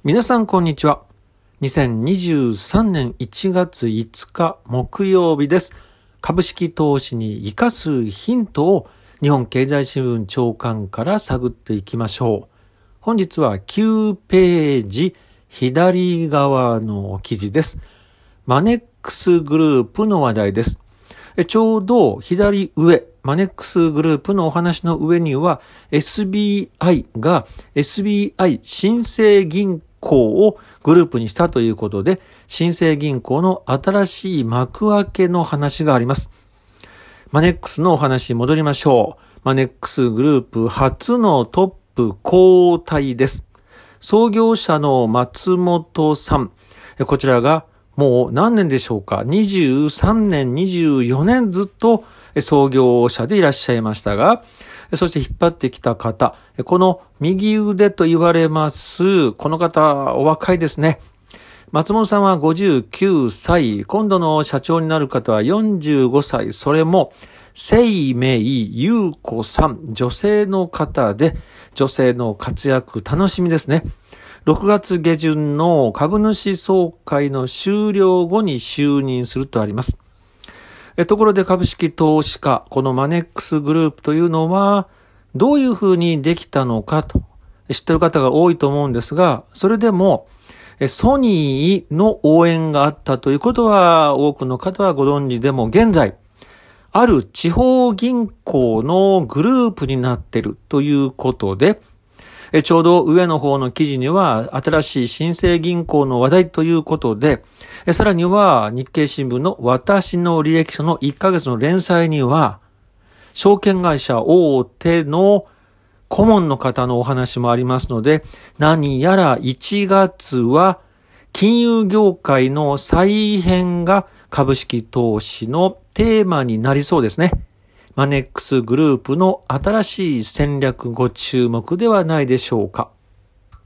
皆さんこんにちは。2023年1月5日木曜日です。株式投資に生かすヒントを日本経済新聞長官から探っていきましょう。本日は9ページ左側の記事です。マネックスグループの話題です。ちょうど左上、マネックスグループのお話の上には SBI が SBI 新生銀行をグループにしたということで、新生銀行の新しい幕開けの話があります。マネックスのお話に戻りましょう。マネックスグループ初のトップ交代です。創業者の松本さん。こちらがもう何年でしょうか。23年、24年ずっと創業者でいらっしゃいましたが、そして引っ張ってきた方、この右腕と言われます、この方お若いですね。松本さんは59歳、今度の社長になる方は45歳、それも生命優子さん、女性の方で、女性の活躍楽しみですね。6月下旬の株主総会の終了後に就任するとあります。ところで株式投資家、このマネックスグループというのはどういうふうにできたのかと知っている方が多いと思うんですが、それでもソニーの応援があったということは多くの方はご存知でも、現在ある地方銀行のグループになっているということで、ちょうど上の方の記事には新しい新生銀行の話題ということで、さらには日経新聞の私の履歴書の1ヶ月の連載には、証券会社大手の顧問の方のお話もありますので、何やら1月は金融業界の再編が株式投資のテーマになりそうですね。マネックスグループの新しい戦略ご注目ではないでしょうか。